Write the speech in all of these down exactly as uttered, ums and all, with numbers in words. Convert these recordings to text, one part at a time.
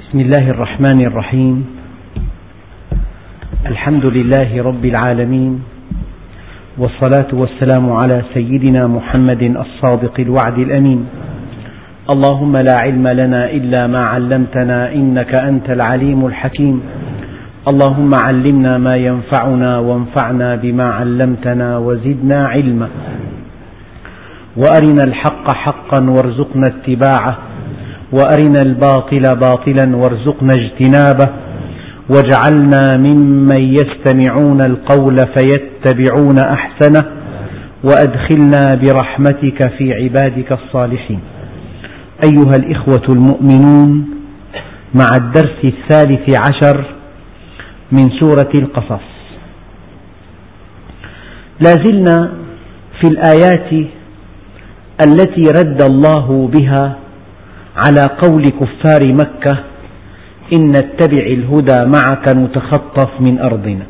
بسم الله الرحمن الرحيم. الحمد لله رب العالمين، والصلاة والسلام على سيدنا محمد الصادق الوعد الأمين. اللهم لا علم لنا إلا ما علمتنا إنك أنت العليم الحكيم. اللهم علمنا ما ينفعنا وانفعنا بما علمتنا وزدنا علما، وأرنا الحق حقا وارزقنا اتباعه، وأرنا الباطل باطلا وارزقنا اجتنابه، واجعلنا ممن يستمعون القول فيتبعون أحسنه، وأدخلنا برحمتك في عبادك الصالحين. أيها الإخوة المؤمنون، مع الدرس الثالث عشر من سورة القصص، لازلنا في الآيات التي رد الله بها على قول كفار مكة: إن نتبع الهدى معك نتخطف من أرضنا.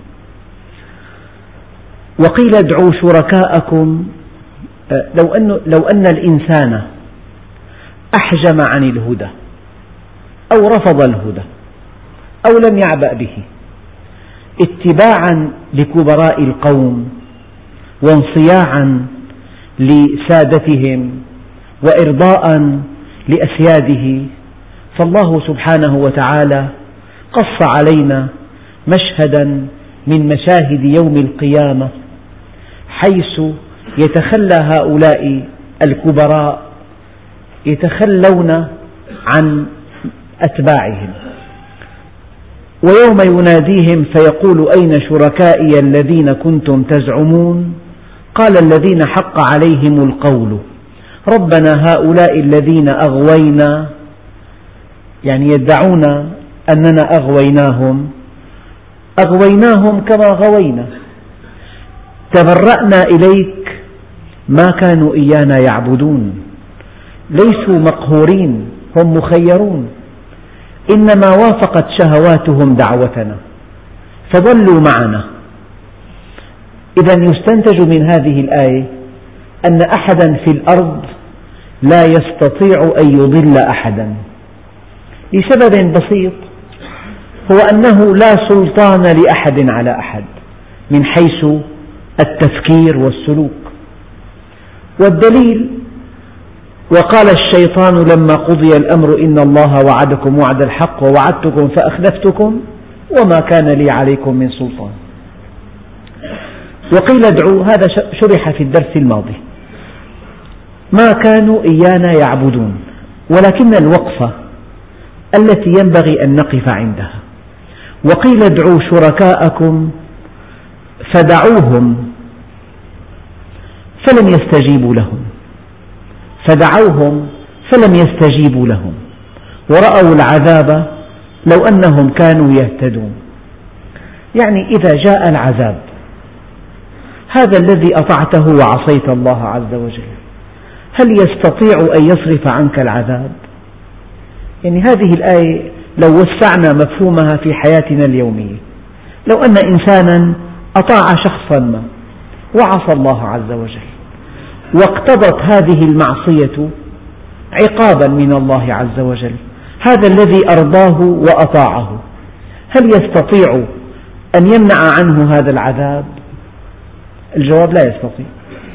وقيل ادعوا شركاءكم. لو أن, لو أن الإنسان أحجم عن الهدى أو رفض الهدى أو لم يعبأ به اتباعا لكبراء القوم وانصياعا لسادتهم وإرضاء لأسياده، فالله سبحانه وتعالى قص علينا مشهدا من مشاهد يوم القيامة، حيث يتخلى هؤلاء الكبراء يتخلون عن أتباعهم، ويوم يناديهم فيقول: أين شركائي الذين كنتم تزعمون؟ قال الذين حق عليهم القول ربنا هؤلاء الذين أغوينا، يعني يدعون أننا أغويناهم أغويناهم كما غوينا، تبرأنا إليك ما كانوا إيانا يعبدون، ليسوا مقهورين، هم مخيرون، إنما وافقت شهواتهم دعوتنا فضلوا معنا. إذا يستنتج من هذه الآية أن أحدا في الأرض لا يستطيع أن يضل أحدا لسبب بسيط، هو أنه لا سلطان لأحد على أحد من حيث التفكير والسلوك. والدليل: وقال الشيطان لما قضي الأمر إن الله وعدكم وعد الحق ووعدتكم فأخلفتكم وما كان لي عليكم من سلطان. وقيل ادعوا، هذا شرح في الدرس الماضي، ما كانوا إيانا يعبدون، ولكن الوقفة التي ينبغي أن نقف عندها: وقيل ادعوا شركاءكم فدعوهم فلم يستجيبوا لهم فدعوهم فلم يستجيبوا لهم ورأوا العذاب لو أنهم كانوا يهتدون. يعني إذا جاء العذاب، هذا الذي أطعته وعصيت الله عز وجل، هل يستطيع أن يصرف عنك العذاب؟ يعني هذه الآية لو وسعنا مفهومها في حياتنا اليومية، لو أن إنسانا أطاع شخصا ما وعصى الله عز وجل، واقتضت هذه المعصية عقابا من الله عز وجل، هذا الذي أرضاه وأطاعه، هل يستطيع أن يمنع عنه هذا العذاب؟ الجواب: لا يستطيع.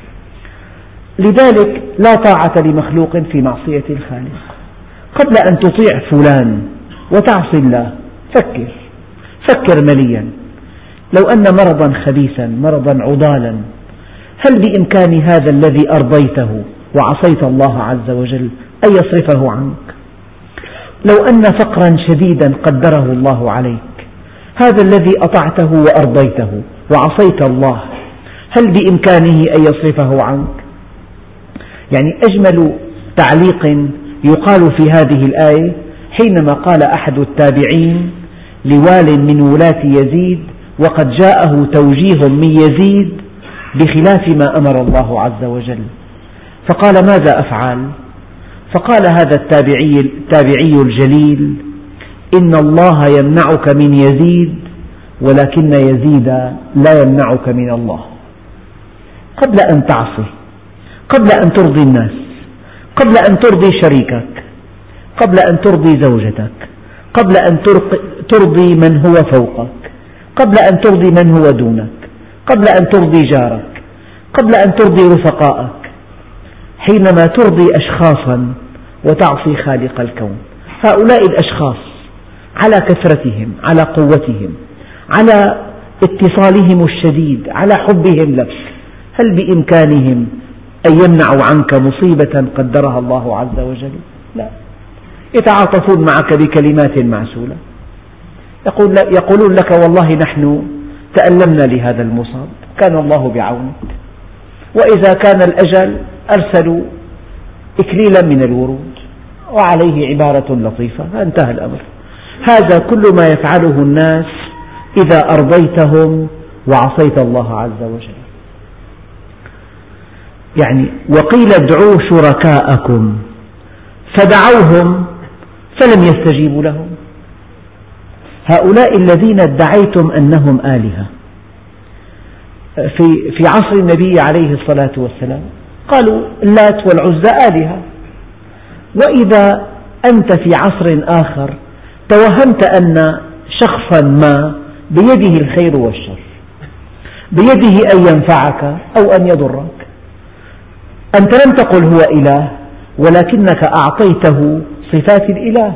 لذلك لا طاعة لمخلوق في معصية الخالق. قبل أن تطيع فلان وتعصي الله فكر فكر مليا، لو أن مرضا خبيثا مرضا عضالا، هل بإمكان هذا الذي أرضيته وعصيت الله عز وجل أن يصرفه عنك؟ لو أن فقرا شديدا قدره الله عليك، هذا الذي أطعته وأرضيته وعصيت الله، هل بإمكانه أن يصرفه عنك؟ يعني أجمل تعليق يقال في هذه الآية حينما قال أحد التابعين لوال من ولاة يزيد وقد جاءه توجيه من يزيد بخلاف ما أمر الله عز وجل، فقال: ماذا أفعل؟ فقال هذا التابعي, التابعي الجليل: إن الله يمنعك من يزيد ولكن يزيد لا يمنعك من الله. قبل أن تعصي، قبل أن ترضي الناس، قبل أن ترضي شريكك، قبل أن ترضي زوجتك، قبل أن ترضي من هو فوقك، قبل أن ترضي من هو دونك، قبل أن ترضي جارك، قبل أن ترضي رفقائك. حينما ترضي أشخاصا وتعصي خالق الكون، هؤلاء الأشخاص على كثرتهم، على قوتهم، على اتصالهم الشديد، على حبهم لك، هل بإمكانهم أن يمنعوا عنك مصيبة قدرها الله عز وجل؟ لا، يتعاطفون معك بكلمات معسولة، يقولون لك والله نحن تألمنا لهذا المصاب، كان الله بعونك. وإذا كان الأجل أرسلوا إكليلا من الورود وعليه عبارة لطيفة، انتهى الأمر. هذا كل ما يفعله الناس إذا أرضيتهم وعصيت الله عز وجل. يعني وقيل ادعوا شركاءكم فدعوهم فلم يستجيبوا لهم. هؤلاء الذين ادعيتم أنهم آلهة في في عصر النبي عليه الصلاة والسلام قالوا اللات والعزى آلهة، وإذا أنت في عصر آخر توهمت أن شخصا ما بيده الخير والشر، بيده أن ينفعك أو أن يضرك، أنت لم تقل هو إله ولكنك أعطيته صفات الإله.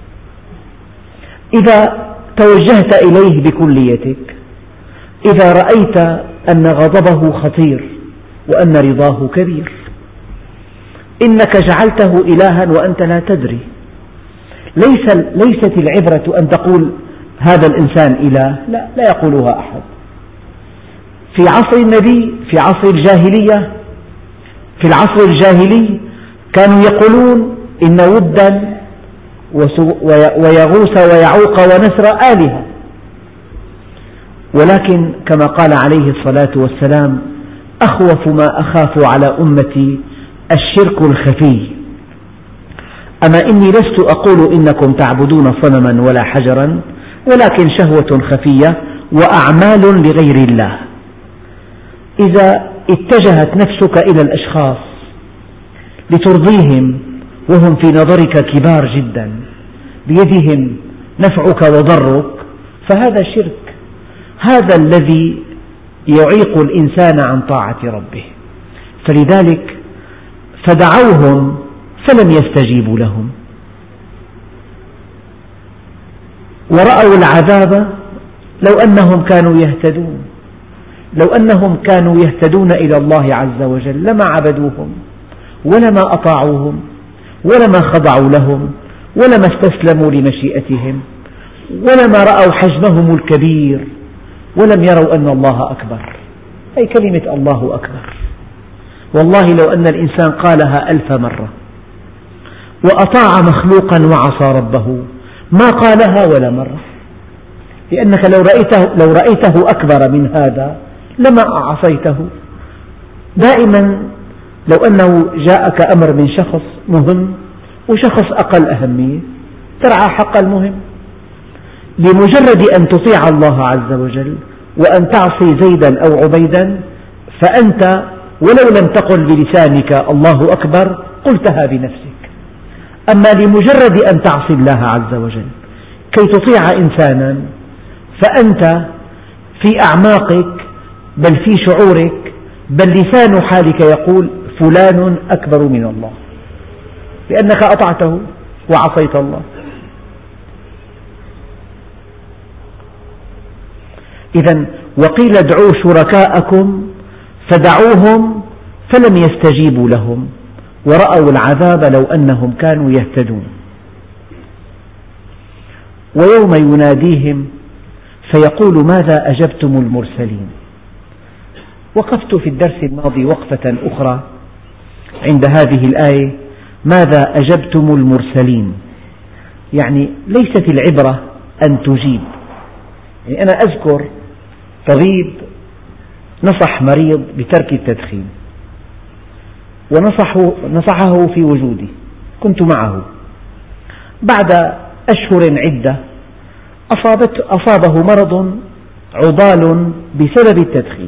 إذا توجهت إليه بكليتك، إذا رأيت أن غضبه خطير وأن رضاه كبير، إنك جعلته إلها وأنت لا تدري. ليس ليست العبرة أن تقول هذا الإنسان إله، لا، لا يقولها أحد. في عصر النبي، في عصر الجاهلية، في العصر الجاهلي كانوا يقولون إن ودا ويغوث ويعوق ونسر آلهة، ولكن كما قال عليه الصلاة والسلام أخوف ما أخاف على أمتي الشرك الخفي. أما إني لست أقول إنكم تعبدون صنما ولا حجرا، ولكن شهوة خفية وأعمال لغير الله. إذا اتجهت نفسك إلى الأشخاص لترضيهم وهم في نظرك كبار جدا، بيدهم نفعك وضرك، فهذا شرك. هذا الذي يعيق الإنسان عن طاعة ربه. فلذلك فدعوهم فلم يستجيبوا لهم، ورأوا العذاب. لو أنهم كانوا يهتدون، لو أنهم كانوا يهتدون إلى الله عز وجل لما عبدوهم ولما أطاعوهم ولما خضعوا لهم ولما استسلموا لمشيئتهم ولما رأوا حجمهم الكبير ولم يروا أن الله أكبر. أي كلمة الله أكبر، والله لو أن الإنسان قالها ألف مرة وأطاع مخلوقا وعصى ربه ما قالها ولا مرة، لأنك لو رأيته, لو رأيته أكبر من هذا لما عصيته. دائما لو أنه جاءك أمر من شخص مهم وشخص أقل أهمية ترعى حق المهم. لمجرد أن تطيع الله عز وجل وأن تعصي زيدا أو عبيدا فأنت ولو لم تقل بلسانك الله أكبر قلتها بنفسك. أما لمجرد أن تعصي الله عز وجل كي تطيع إنسانا فأنت في أعماقك بل في شعورك بل لسان حالك يقول فلان أكبر من الله، لأنك أطعته وعصيت الله. إذن وقيل ادعوا شركاءكم فدعوهم فلم يستجيبوا لهم ورأوا العذاب لو أنهم كانوا يهتدون. ويوم يناديهم فيقول ماذا أجبتم المرسلين. وقفت في الدرس الماضي وقفة أخرى عند هذه الآية ماذا أجبتم المرسلين، يعني ليست العبرة أن تجيب. يعني أنا أذكر طبيب نصح مريض بترك التدخين ونصحه نصحه في وجودي، كنت معه. بعد أشهر عدة أصابه مرض عضال بسبب التدخين،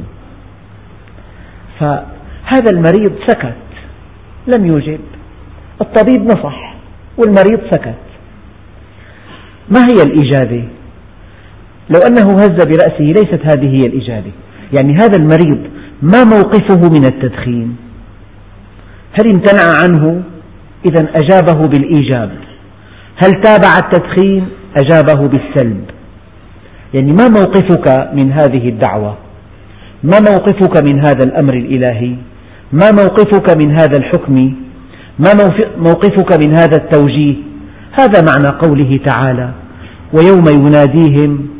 فهذا المريض سكت لم يجب. الطبيب نصح والمريض سكت. ما هي الإجابة؟ لو أنه هز برأسه ليست هذه هي الإجابة. يعني هذا المريض ما موقفه من التدخين؟ هل امتنع عنه؟ إذن أجابه بالإيجاب. هل تابع التدخين؟ أجابه بالسلب. يعني ما موقفك من هذه الدعوة؟ ما موقفك من هذا الأمر الإلهي؟ ما موقفك من هذا الحكم؟ ما موقفك من هذا التوجيه؟ هذا معنى قوله تعالى: ويوم يناديهم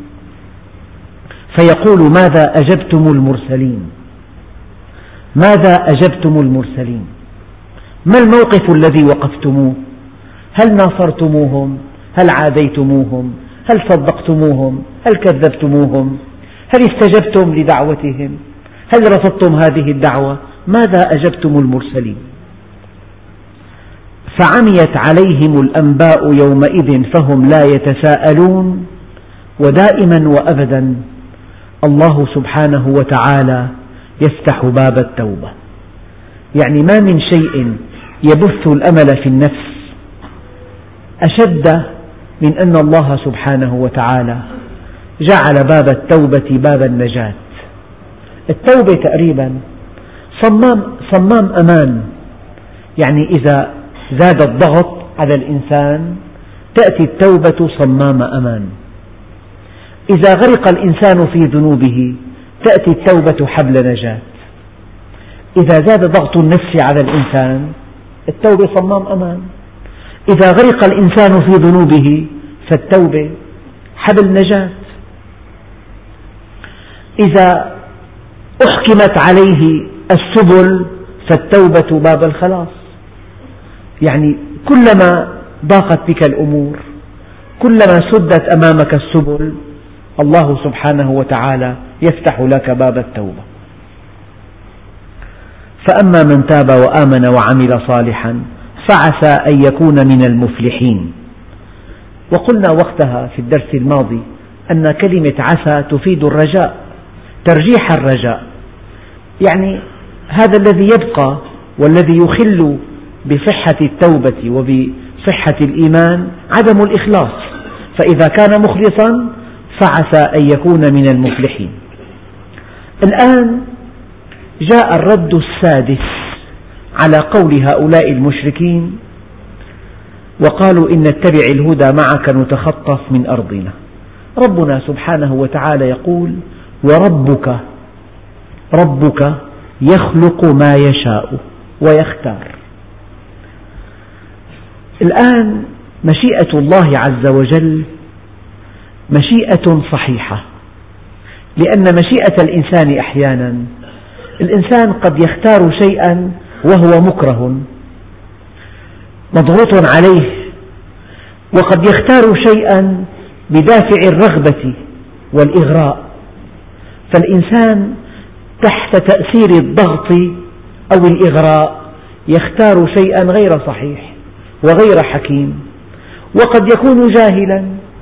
فيقول ماذا أجبتم المرسلين. ماذا أجبتم المرسلين؟ ما الموقف الذي وقفتموه؟ هل ناصرتموهم؟ هل عاديتموهم؟ هل صدقتموهم؟ هل كذبتموهم؟ هل استجبتم لدعوتهم؟ هل رفضتم هذه الدعوة؟ ماذا أجبتم المرسلين؟ فعميت عليهم الأنباء يومئذ فهم لا يتساءلون. ودائما وأبدا الله سبحانه وتعالى يفتح باب التوبة. يعني ما من شيء يبث الأمل في النفس أشد من أن الله سبحانه وتعالى جعل باب التوبة باب النجاة. التوبة تقريبا صمام, صمام أمان. يعني إذا زاد الضغط على الإنسان تأتي التوبة صمام أمان. إذا غرق الإنسان في ذنوبه تأتي التوبة حبل نجاة. إذا زاد ضغط النفس على الإنسان التوبة صمام أمان. إذا غرق الإنسان في ذنوبه فالتوبة حبل نجاة. إذا أحكمت عليه السبل فالتوبة باب الخلاص. يعني كلما ضاقت بك الأمور، كلما سدت أمامك السبل، الله سبحانه وتعالى يفتح لك باب التوبة. فأما من تاب وآمن وعمل صالحا فعسى أن يكون من المفلحين. وقلنا وقتها في الدرس الماضي أن كلمة عسى تفيد الرجاء، ترجيح الرجاء. يعني هذا الذي يبقى والذي يخل بصحة التوبة وبصحة الإيمان عدم الإخلاص، فإذا كان مخلصا فعسى أن يكون من المفلحين. الآن جاء الرد السادس على قول هؤلاء المشركين وقالوا إن نتبع الهدى معك نتخطف من أرضنا. ربنا سبحانه وتعالى يقول: وربك ربك يخلق ما يشاء ويختار. الآن مشيئة الله عز وجل مشيئة صحيحة، لأن مشيئة الإنسان أحيانا الإنسان قد يختار شيئا وهو مكره مضغوط عليه، وقد يختار شيئا بدافع الرغبة والإغراء. فالإنسان تحت تأثير الضغط أو الإغراء يختار شيئا غير صحيح وغير حكيم، وقد يكون جاهلا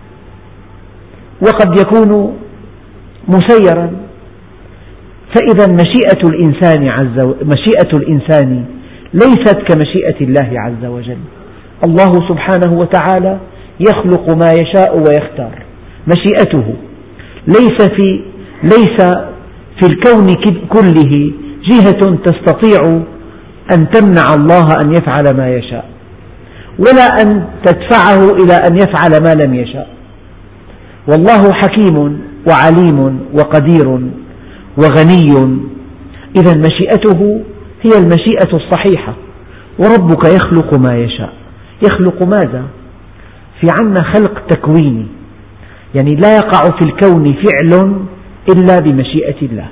وقد يكون مسيرا. فإذا مشيئة الإنسان عز و... مشيئة الإنسان ليست كمشيئة الله عز وجل. الله سبحانه وتعالى يخلق ما يشاء ويختار. مشيئته ليس في ليس في الكون كله جهة تستطيع أن تمنع الله أن يفعل ما يشاء، ولا أن تدفعه إلى أن يفعل ما لم يشاء. والله حكيم وعليم وقدير وغني. إذا مشيئته هي المشيئة الصحيحة. وربك يخلق ما يشاء. يخلق ماذا؟ في عنا خلق تكويني، يعني لا يقع في الكون فعل إلا بمشيئة الله.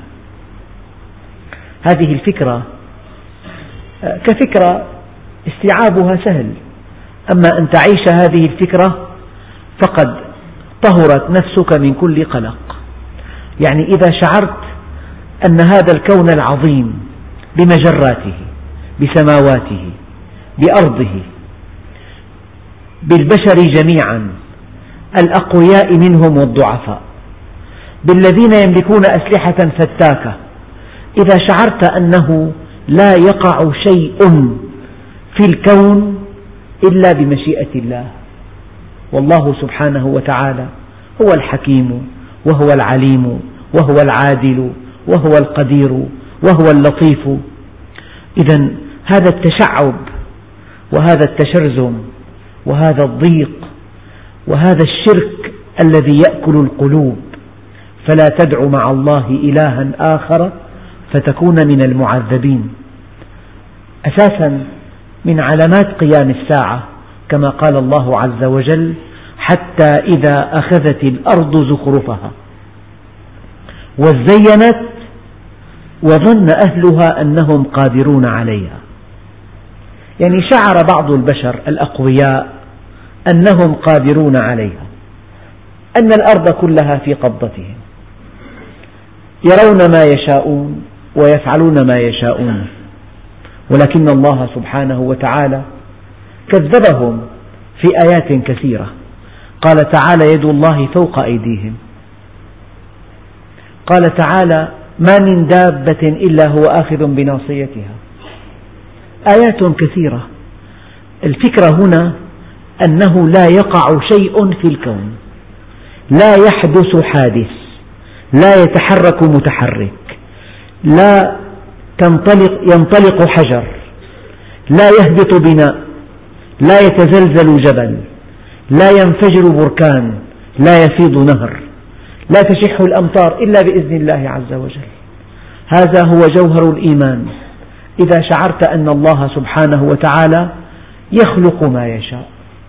هذه الفكرة كفكرة استيعابها سهل، أما أن تعيش هذه الفكرة فقد طهرت نفسك من كل قلق. يعني إذا شعرت أن هذا الكون العظيم بمجراته بسماواته بأرضه بالبشر جميعا، الأقوياء منهم والضعفاء، بالذين يملكون أسلحة فتاكة، إذا شعرت أنه لا يقع شيء في الكون إلا بمشيئة الله والله سبحانه وتعالى هو الحكيم وهو العليم وهو العادل وهو القدير وهو اللطيف. إذا هذا التشعب وهذا التشرذم وهذا الضيق وهذا الشرك الذي يأكل القلوب، فلا تدع مع الله إلها آخر فتكون من المعذبين. أساسا من علامات قيام الساعة كما قال الله عز وجل: حتى إذا أخذت الأرض زخرفها وزينت وظن أهلها أنهم قادرون عليها. يعني شعر بعض البشر الأقوياء أنهم قادرون عليها، أن الأرض كلها في قبضتهم، يرون ما يشاءون ويفعلون ما يشاءون، ولكن الله سبحانه وتعالى كذبهم في آيات كثيرة. قال تعالى: يد الله فوق أيديهم. قال تعالى: ما من دابة إلا هو آخذ بناصيتها. آيات كثيرة. الفكرة هنا أنه لا يقع شيء في الكون، لا يحدث حادث، لا يتحرك متحرك، لا تنطلق ينطلق حجر، لا يهبط بناء، لا يتزلزل جبل، لا ينفجر بركان، لا يفيض نهر، لا تشح الأمطار إلا بإذن الله عز وجل. هذا هو جوهر الإيمان. إذا شعرت أن الله سبحانه وتعالى يخلق ما يشاء.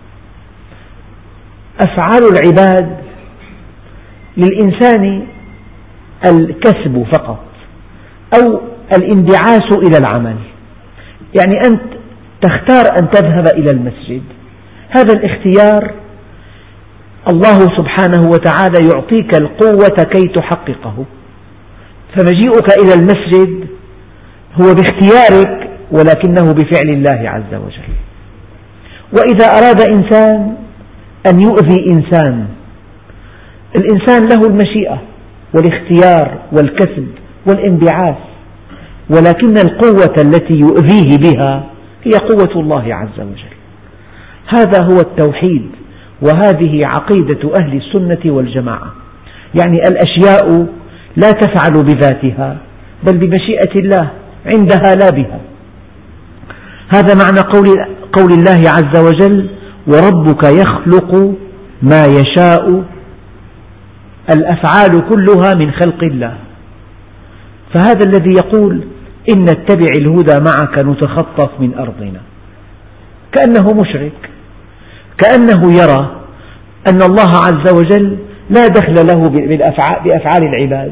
أفعال العباد للإنسان الكسب فقط أو الانبعاث إلى العمل، يعني أنت تختار أن تذهب إلى المسجد، هذا الاختيار الله سبحانه وتعالى يعطيك القوة كي تحققه، فمجيئك إلى المسجد هو باختيارك ولكنه بفعل الله عز وجل. وإذا أراد إنسان أن يؤذي إنسان، الإنسان له المشيئة والاختيار والكسب والانبعاث، ولكن القوة التي يؤذيه بها هي قوة الله عز وجل. هذا هو التوحيد، وهذه عقيدة أهل السنة والجماعة. يعني الأشياء لا تفعل بذاتها بل بمشيئة الله، عندها لا بها. هذا معنى قول, قول الله عز وجل: وربك يخلق ما يشاء. الأفعال كلها من خلق الله. فهذا الذي يقول: إن نتبع الهدى معك نتخطف من أرضنا، كأنه مشرك، كأنه يرى أن الله عز وجل لا دخل له بأفعال العباد.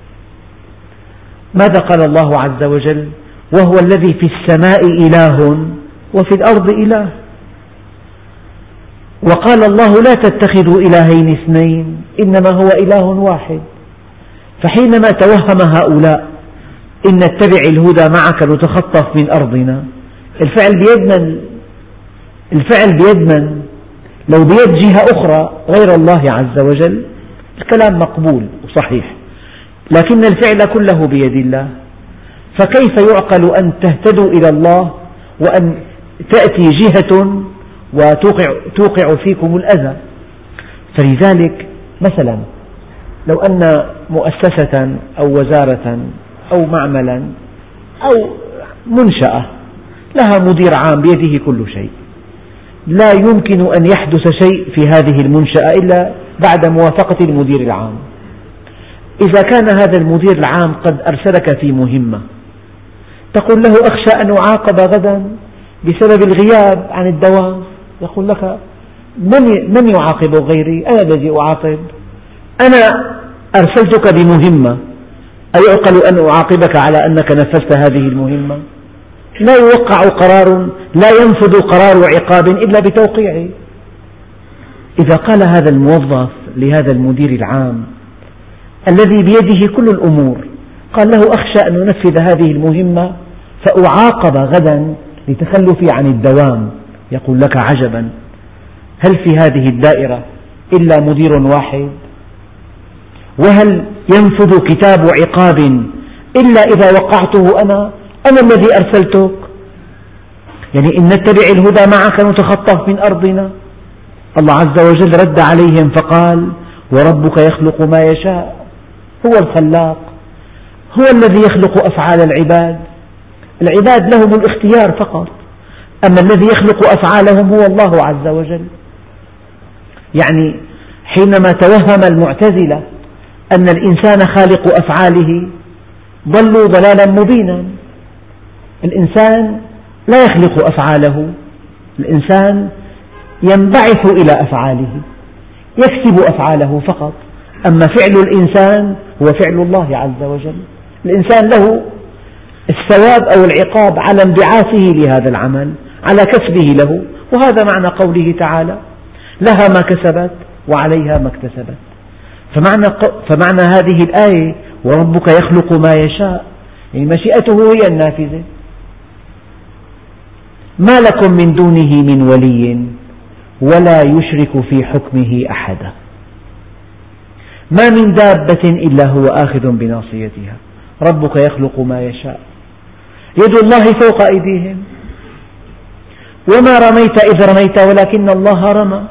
ماذا قال الله عز وجل: وهو الذي في السماء إله وفي الأرض إله. وقال الله: لا تتخذوا إلهين اثنين إنما هو إله واحد. فحينما توهم هؤلاء إن نتبع الهدى معك نتخطف من أرضنا، الفعل بيد من؟ الفعل بيد من؟ لو بيد جهة أخرى غير الله عز وجل الكلام مقبول وصحيح، لكن الفعل كله بيد الله. فكيف يعقل أن تهتدوا إلى الله وأن تأتي جهة وتوقع فيكم الأذى؟ فلذلك مثلا لو أن مؤسسة أو وزارة أو معملا أو منشأة لها مدير عام بيده كل شيء، لا يمكن أن يحدث شيء في هذه المنشأة إلا بعد موافقة المدير العام. إذا كان هذا المدير العام قد أرسلك في مهمة، تقول له: أخشى أن أعاقب غدا بسبب الغياب عن الدوام. يقول لك: من من يعاقب غيري؟ أنا الذي أعاقب، أنا أرسلتك بمهمة، أيعقل أن أعاقبك على أنك نفذت هذه المهمة؟ لا يوقع قرار، لا ينفذ قرار عقاب إلا بتوقيعه. إذا قال هذا الموظف لهذا المدير العام الذي بيده كل الأمور، قال له: أخشى أن أنفذ هذه المهمة فأعاقب غدا لتخلفي عن الدوام، يقول لك: عجبا، هل في هذه الدائرة إلا مدير واحد؟ وهل ينفذ كتاب عقاب إلا إذا وقعته أنا؟ أنا الذي أرسلتك. يعني إن نتبع الهدى معك نتخطف من أرضنا. الله عز وجل رد عليهم فقال: وربك يخلق ما يشاء. هو الخلاق، هو الذي يخلق أفعال العباد، العباد لهم الاختيار فقط، أما الذي يخلق أفعالهم هو الله عز وجل. يعني حينما توهم المعتزلة أن الإنسان خالق أفعاله ضلوا ضلالا مبينا. الإنسان لا يخلق أفعاله، الإنسان ينبعث إلى أفعاله، يكسب أفعاله فقط، أما فعل الإنسان هو فعل الله عز وجل. الإنسان له الثواب أو العقاب على انبعاثه لهذا العمل، على كسبه له، وهذا معنى قوله تعالى: لها ما كسبت وعليها ما اكتسبت. فمعنى, فمعنى هذه الآية: وربك يخلق ما يشاء، يعني مشيئته هي النافذة. ما لكم من دونه من ولي ولا يشرك في حكمه أحدا. ما من دابة إلا هو آخذ بناصيتها. ربك يخلق ما يشاء، يد الله فوق أيديهم. وما رميت إذ رميت ولكن الله رمى،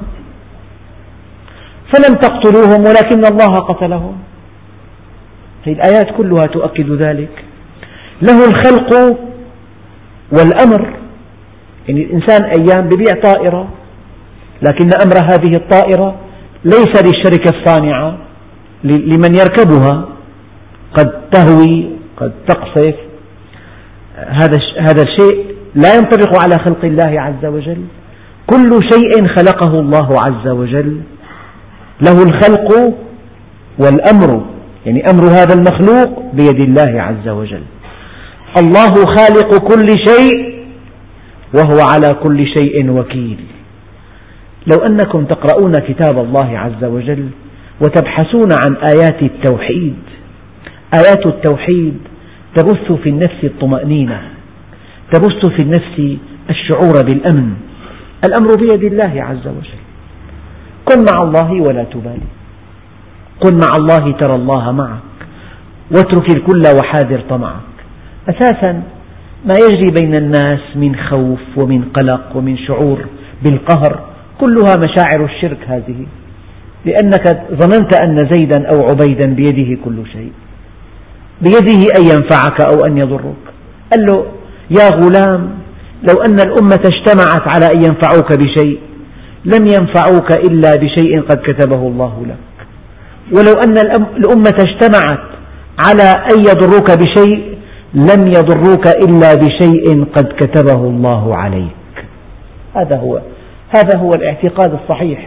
فلم تقتلوهم ولكن الله قتلهم. هذه الآيات كلها تؤكد ذلك. له الخلق والأمر، يعني الإنسان أيام يبيع طائرة، لكن أمر هذه الطائرة ليس للشركة الصانعة، لمن يركبها، قد تهوي قد تقصف. هذا هذا الشيء لا ينطبق على خلق الله عز وجل. كل شيء خلقه الله عز وجل، له الخلق والأمر، يعني أمر هذا المخلوق بيد الله عز وجل. الله خالق كل شيء وهو على كل شيء وكيل. لو أنكم تقرؤون كتاب الله عز وجل وتبحثون عن آيات التوحيد، آيات التوحيد تبث في النفس الطمأنينة، تبث في النفس الشعور بالأمن. الأمر بيد الله عز وجل. كن مع الله ولا تبالي، كن مع الله ترى الله معك، واترك الكل وحاذر طمعك. أساسا ما يجري بين الناس من خوف ومن قلق ومن شعور بالقهر كلها مشاعر الشرك هذه، لأنك ظننت أن زيدا أو عبيدا بيده كل شيء، بيده أن ينفعك أو أن يضرك. قال له: يا غلام، لو أن الأمة اجتمعت على أن ينفعوك بشيء لم ينفعوك إلا بشيء قد كتبه الله لك، ولو أن الأمة اجتمعت على أن يضروك بشيء لم يضروك إلا بشيء قد كتبه الله عليك. هذا هو هذا هو الاعتقاد الصحيح.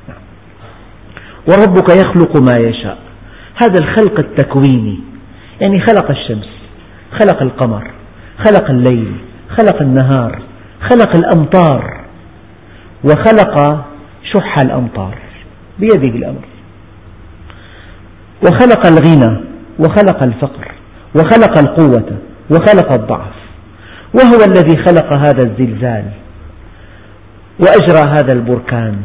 وربك يخلق ما يشاء، هذا الخلق التكويني، يعني خلق الشمس، خلق القمر، خلق الليل، خلق النهار، خلق الأمطار، وخلق شح الأمطار بيده الأمر، وخلق الغنى وخلق الفقر وخلق القوة وخلق الضعف، وهو الذي خلق هذا الزلزال وأجرى هذا البركان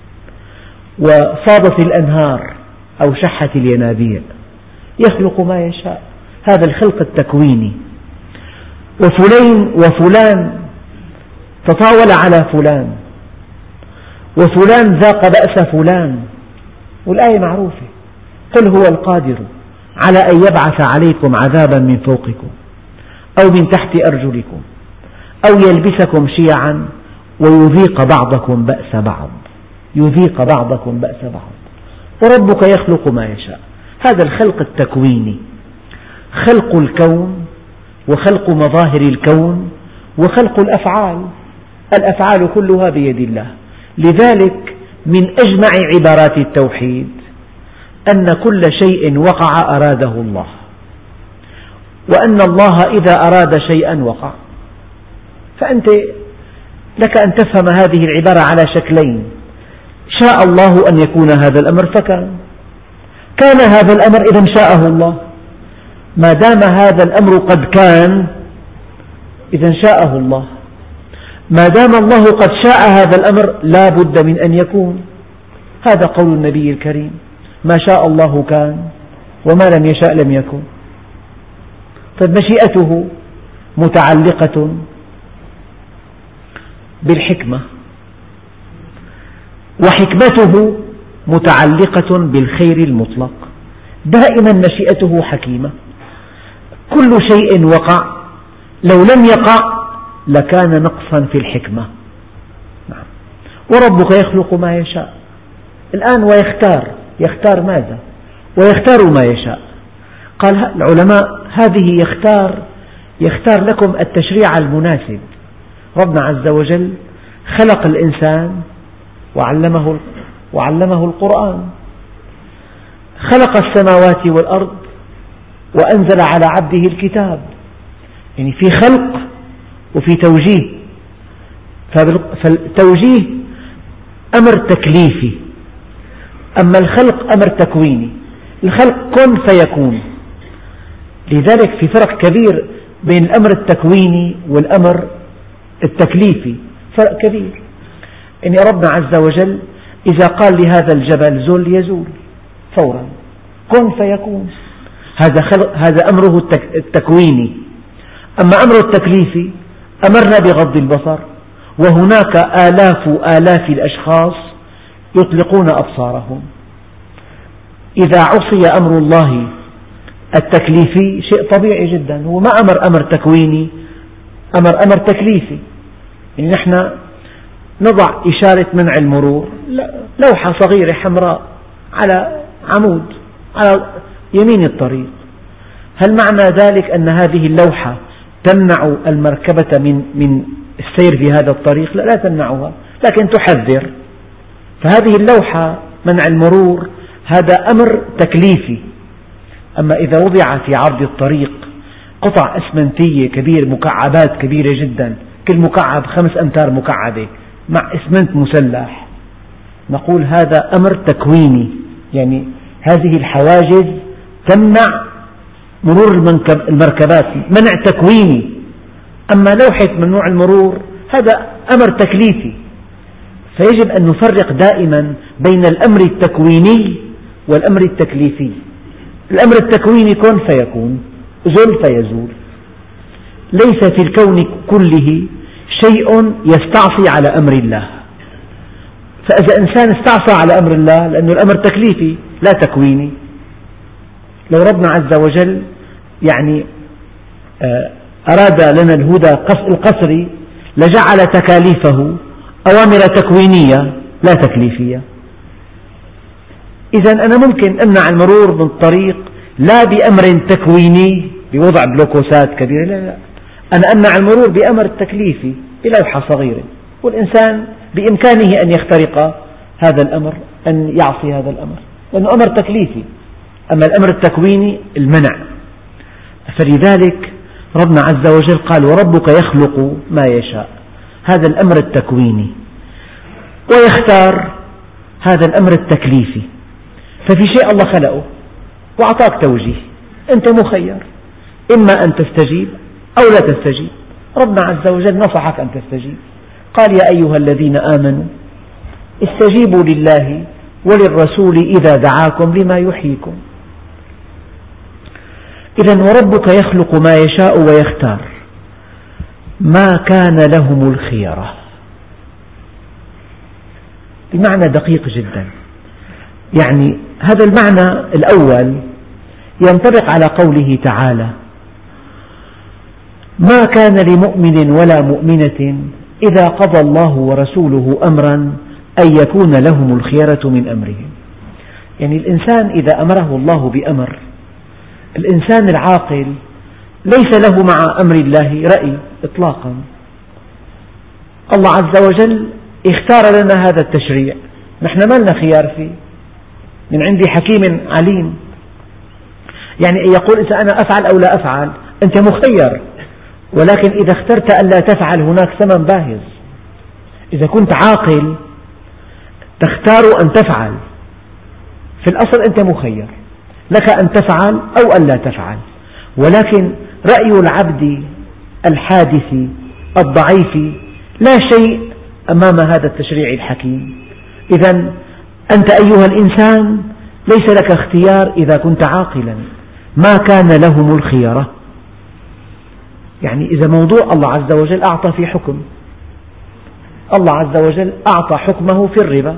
وفاضت الأنهار أو شحت الينابيع. يخلق ما يشاء، هذا الخلق التكويني. وفلان وفلان تطاول على فلان، وفلان ذاق بأس فلان، والآية معروفة: قل هو القادر على أن يبعث عليكم عذابا من فوقكم أو من تحت أرجلكم أو يلبسكم شيعا ويذيق بعضكم بأس بعض، يذيق بعضكم بأس بعض. وربك يخلق ما يشاء، هذا الخلق التكويني، خلق الكون وخلق مظاهر الكون وخلق الأفعال. الأفعال كلها بيد الله. لذلك من أجمع عبارات التوحيد أن كل شيء وقع أراده الله، وأن الله إذا أراد شيئا وقع. فأنت لك أن تفهم هذه العبارة على شكلين: شاء الله أن يكون هذا الأمر فكان، كان هذا الأمر إذا شاءه الله. ما دام هذا الأمر قد كان إذا شاءه الله، ما دام الله قد شاء هذا الأمر لا بد من أن يكون. هذا قول النبي الكريم: ما شاء الله كان وما لم يشاء لم يكن. فمشيئته متعلقة بالحكمة، وحكمته متعلقة بالخير المطلق، دائما مشيئته حكيمة، كل شيء وقع لو لم يقع لكان نقصا في الحكمة. وربك يخلق ما يشاء، الآن ويختار، يختار ماذا؟ ويختار ما يشاء. قال العلماء هذه يختار يختار لكم التشريع المناسب. ربنا عز وجل خلق الإنسان وعلمه وعلمه القرآن، خلق السماوات والأرض وأنزل على عبده الكتاب، يعني في خلق وفي توجيه. فالتوجيه أمر تكليفي، أما الخلق أمر تكويني. الخلق كن فيكون، لذلك في فرق كبير بين الأمر التكويني والأمر التكليفي، فرق كبير. يعني ربنا عز وجل إذا قال لهذا الجبل زل يزول فورا، كن فيكون، هذا خلق، هذا أمره التكويني. أما أمره التكليفي أمرنا بغض البصر، وهناك آلاف آلاف الأشخاص يطلقون أبصارهم. إذا عصي أمر الله التكليفي شيء طبيعي جدا، هو ما أمر أمر تكويني، أمر أمر تكليفي. يعني نحن نضع إشارة منع المرور، لوحة صغيرة حمراء على عمود على يمين الطريق، هل معنى ذلك أن هذه اللوحة تمنع المركبة من من السير في هذا الطريق؟ لا, لا تمنعها، لكن تحذر. فهذه اللوحة منع المرور هذا أمر تكليفي. أما إذا وضع في عرض الطريق قطع إسمنتية كبيرة، مكعبات كبيرة جدا، كل مكعب خمس أمتار مكعبة مع إسمنت مسلح، نقول هذا أمر تكويني، يعني هذه الحواجز تمنع مرور المركبات، منع تكويني. أما لوحة ممنوع المرور هذا أمر تكليفي. فيجب أن نفرق دائما بين الأمر التكويني والأمر التكليفي. الأمر التكويني كن فيكون، زل فيزول، ليس في الكون كله شيء يستعصي على أمر الله. فإذا إنسان استعصى على أمر الله لأنه الأمر تكليفي لا تكويني، لو ربنا عز وجل يعني أراد لنا الهدى القصري لجعل تكاليفه أوامر تكوينية لا تكليفية. إذا أنا ممكن أمنع المرور من الطريق لا بأمر تكويني بوضع بلوكوسات كبيرة، لا لا، أنا أمنع المرور بأمر تكليفي بلوحة صغيرة، والإنسان بإمكانه أن يخترق هذا الأمر، أن يعصي هذا الأمر، لأنه أمر تكليفي. أما الأمر التكويني المنع. فلذلك ربنا عز وجل قال وربك يخلق ما يشاء، هذا الأمر التكويني، ويختار هذا الأمر التكليفي. ففي شيء الله خلقه وأعطاك توجيه، أنت مخير إما أن تستجيب أو لا تستجيب. ربنا عز وجل نصحك أن تستجيب، قال يا أيها الذين آمنوا استجيبوا لله وللرسول إذا دعاكم لما يحييكم. إذا وربك يخلق ما يشاء ويختار، ما كان لهم الخيرة، بمعنى دقيق جدا. يعني هذا المعنى الأول ينطبق على قوله تعالى ما كان لمؤمن ولا مؤمنة إذا قضى الله ورسوله أمرا أن يكون لهم الخيرة من أمرهم. يعني الإنسان إذا أمره الله بأمر، الإنسان العاقل ليس له مع أمر الله رأي إطلاقا. الله عز وجل اختار لنا هذا التشريع، نحن ما لنا خيار فيه، من عند حكيم عليم. يعني يقول إذا أنا أفعل أو لا أفعل أنت مخير، ولكن إذا اخترت أن لا تفعل هناك ثمن باهظ. إذا كنت عاقل تختار أن تفعل، في الأصل أنت مخير، لك أن تفعل أو أن لا تفعل، ولكن رأي العبد الحادث الضعيف لا شيء أمام هذا التشريع الحكيم. إذا أنت أيها الإنسان ليس لك اختيار إذا كنت عاقلا، ما كان لهم الخيرة. يعني إذا موضوع الله عز وجل أعطى في حكم، الله عز وجل أعطى حكمه في الربا،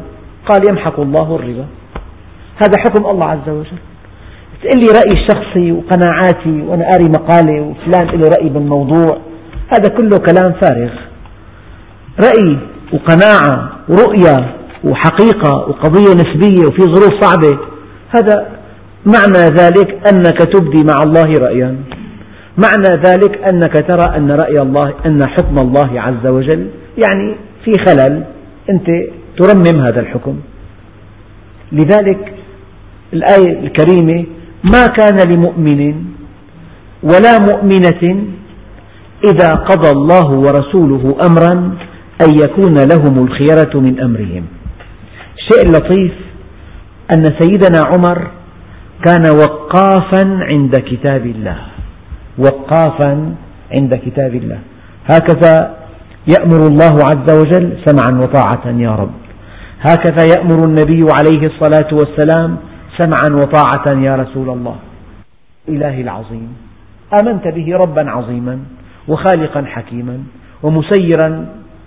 قال يمحق الله الربا. هذا حكم الله عز وجل. تقول لي رأيي الشخصي وقناعاتي وأنا قاري مقالة وفلان له رأي بالموضوع، هذا كله كلام فارغ. رأي وقناعة ورؤية وحقيقة وقضية نسبية وفي ظروف صعبة، هذا معنى ذلك أنك تبدي مع الله رأيا، معنى ذلك أنك ترى أن رأي الله أن حكم الله عز وجل يعني في خلل، أنت ترمم هذا الحكم. لذلك الآية الكريمة: ما كان لمؤمن ولا مؤمنة إذا قضى الله ورسوله أمرا أن يكون لهم الخيرة من أمرهم. الشيء اللطيف أن سيدنا عمر كان وقافا عند كتاب الله، وقافا عند كتاب الله، هكذا يأمر الله عز وجل: سمعا وطاعة يا رب. هكذا يأمر النبي عليه الصلاة والسلام: سمعا وطاعة يا رسول الله. إله العظيم، آمنت به ربا عظيما وخالقا حكيما ومسيرا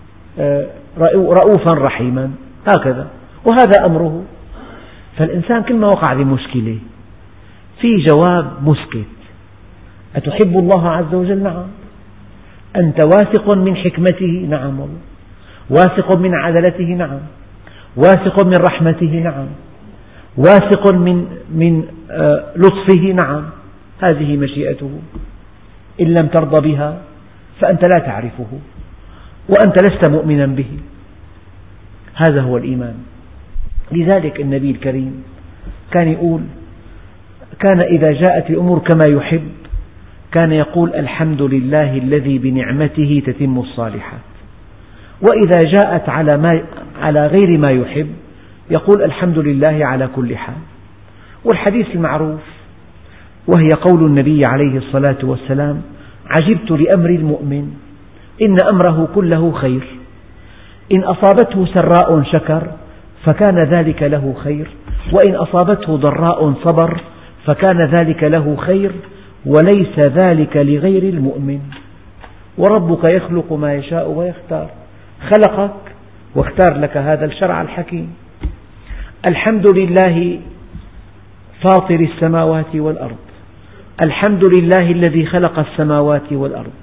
رؤوفا رحيما، هكذا، وهذا أمره. فالإنسان كل ما وقع بمشكلة في جواب مسكت: أتحب الله عز وجل؟ نعم. أنت واثق من حكمته؟ نعم والله. واثق من عدالته؟ نعم. واثق من رحمته؟ نعم. واثق من من لطفه؟ نعم. هذه مشيئته، إن لم ترضى بها فأنت لا تعرفه وأنت لست مؤمنا به. هذا هو الإيمان. لذلك النبي الكريم كان يقول: كان إذا جاءت الأمور كما يحب كان يقول: الحمد لله الذي بنعمته تتم الصالحات. وإذا جاءت على, ما على غير ما يحب يقول: الحمد لله على كل حال. والحديث المعروف وهي قول النبي عليه الصلاة والسلام: عجبت لأمر المؤمن إن أمره كله خير، إن أصابته سراء شكر فكان ذلك له خير، وإن أصابته ضراء صبر فكان ذلك له خير، وليس ذلك لغير المؤمن. وربك يخلق ما يشاء ويختار. خلقك واختار لك هذا الشرع الحكيم. الحمد لله فاطر السماوات والأرض، الحمد لله الذي خلق السماوات والأرض،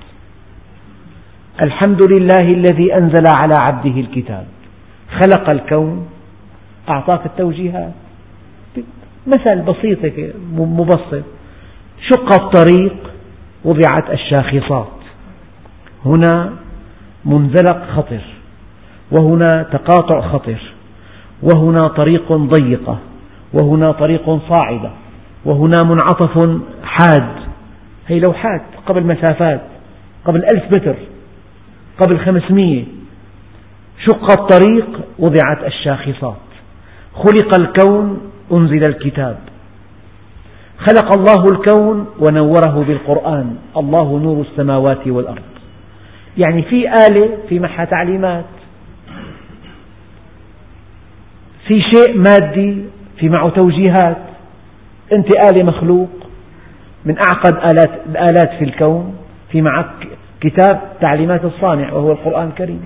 الحمد لله الذي أنزل على عبده الكتاب، خلق الكون، أعطاك التوجيهات. مثل بسيط مبسط: شق الطريق وضعت الشاخصات، هنا منزلق خطر، وهنا تقاطع خطر، وهنا طريق ضيقة، وهنا طريق صاعدة، وهنا منعطف حاد. هي لوحات قبل مسافات، قبل ألف متر، قبل خمسمية. شق الطريق وضعت الشاخصات، خلق الكون، أنزل الكتاب، خلق الله الكون ونوره بالقرآن، الله نور السماوات والأرض. يعني في آلة في معها تعليمات، في شيء مادي في معه توجيهات. أنت آلة مخلوق من أعقد آلات الآلات في الكون، في معك كتاب تعليمات الصانع وهو القرآن الكريم.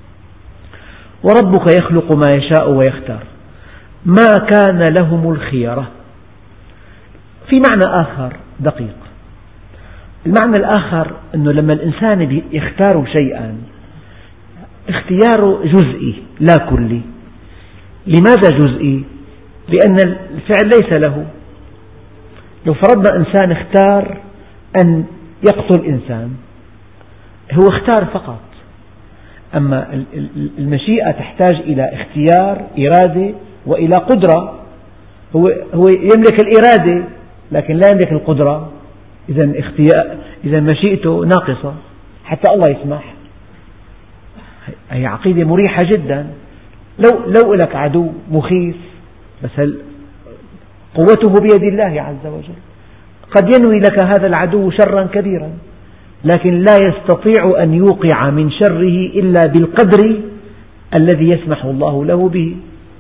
وربك يخلق ما يشاء ويختار ما كان لهم الخيرة. في معنى آخر دقيق. المعنى الآخر أنه لما الإنسان يختار شيئا اختياره جزئي لا كلي. لماذا جزئي؟ لأن الفعل ليس له. لو فرضنا إنسان اختار أن يقتل إنسان، هو اختار فقط. أما المشيئة تحتاج إلى اختيار، إرادة، وإلى قدرة. هو هو يملك الإرادة لكن لا يملك القدرة. إذا اختيار، إذا مشيئته ناقصة حتى الله يسمح. هي عقيدة مريحة جدا. لو لو لك عدو مخيف، بس قوته بيد الله عز وجل. قد ينوي لك هذا العدو شرا كبيرا، لكن لا يستطيع أن يوقع من شره إلا بالقدر الذي يسمح الله له به.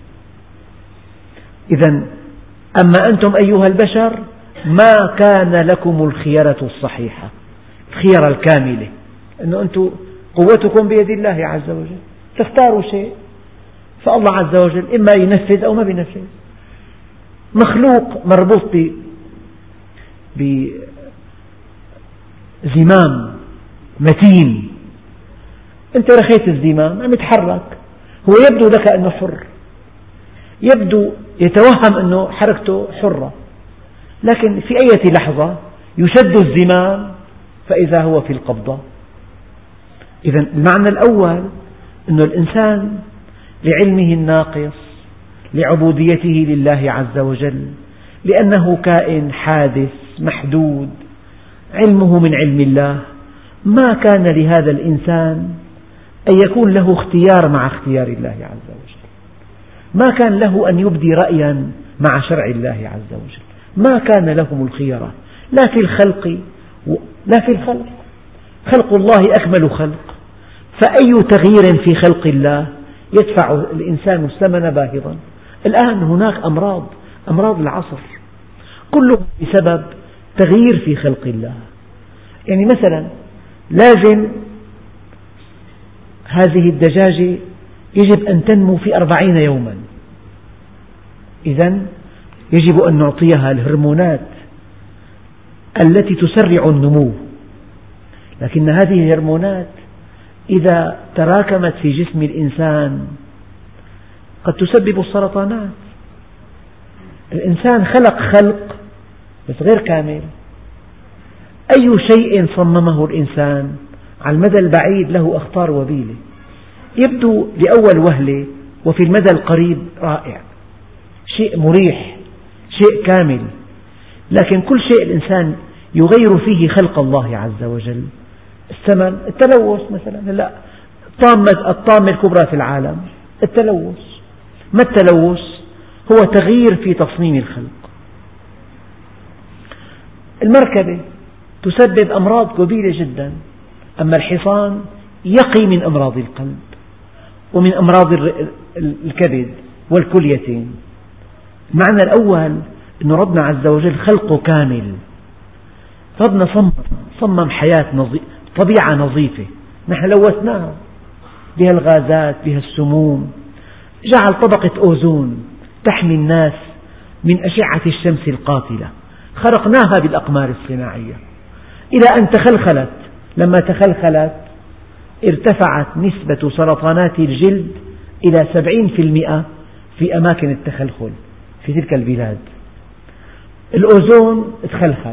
إذا أما أنتم أيها البشر ما كان لكم الخيرة الصحيحة، الخيرة الكاملة، أنه أنتم قوتكم بيد الله عز وجل، تختاروا شيء. فالله عز وجل إما ينفذ أو ما بينفذ. مخلوق مربوط بزمام متين، أنت رخيت الزمام عم يتحرك، هو يبدو لك أنه حر، يبدو يتوهم أنه حركته حرة، لكن في أي لحظة يشد الزمام فإذا هو في القبضة. إذن المعنى الأول أن الإنسان لعلمه الناقص، لعبوديته لله عز وجل، لأنه كائن حادث محدود، علمه من علم الله، ما كان لهذا الإنسان أن يكون له اختيار مع اختيار الله عز وجل، ما كان له أن يبدي رأيا مع شرع الله عز وجل، ما كان لهم الخيرة لا في الخلق لا في الخلق. خلق الله أكمل خلق، فأي تغيير في خلق الله يدفع الإنسان الثمن باهظا. الآن هناك أمراض أمراض العصر كلها بسبب تغيير في خلق الله. يعني مثلا لازم هذه الدجاجة يجب أن تنمو في أربعين يوما، إذن يجب أن نعطيها الهرمونات التي تسرع النمو، لكن هذه الهرمونات إذا تراكمت في جسم الإنسان قد تسبب السرطانات. الإنسان خلق خلق بس غير كامل. أي شيء صممه الإنسان على المدى البعيد له أخطار وبيلة، يبدو لأول وهلة وفي المدى القريب رائع، شيء مريح، شيء كامل، لكن كل شيء الإنسان يغير فيه خلق الله عز وجل. الثمن التلوث مثلا، لا الطامة الطامة الكبرى في العالم التلوث. ما التلوث؟ هو تغيير في تصميم الخلق. المركبة تسبب أمراض كبيرة جدا، أما الحصان يقي من أمراض القلب ومن أمراض الكبد والكليتين. المعنى الأول أن ربنا عز وجل خلقه كامل، ربنا صمم صمم حياة نظيفة، طبيعة نظيفة، نحن لوثناها بها الغازات بها السموم، جعل طبقة أوزون تحمي الناس من أشعة الشمس القاتلة، خرقناها بالأقمار الصناعية إلى أن تخلخلت. لما تخلخلت ارتفعت نسبة سرطانات الجلد إلى سبعين بالمئة في أماكن التخلخل في تلك البلاد. الأوزون تخلخل،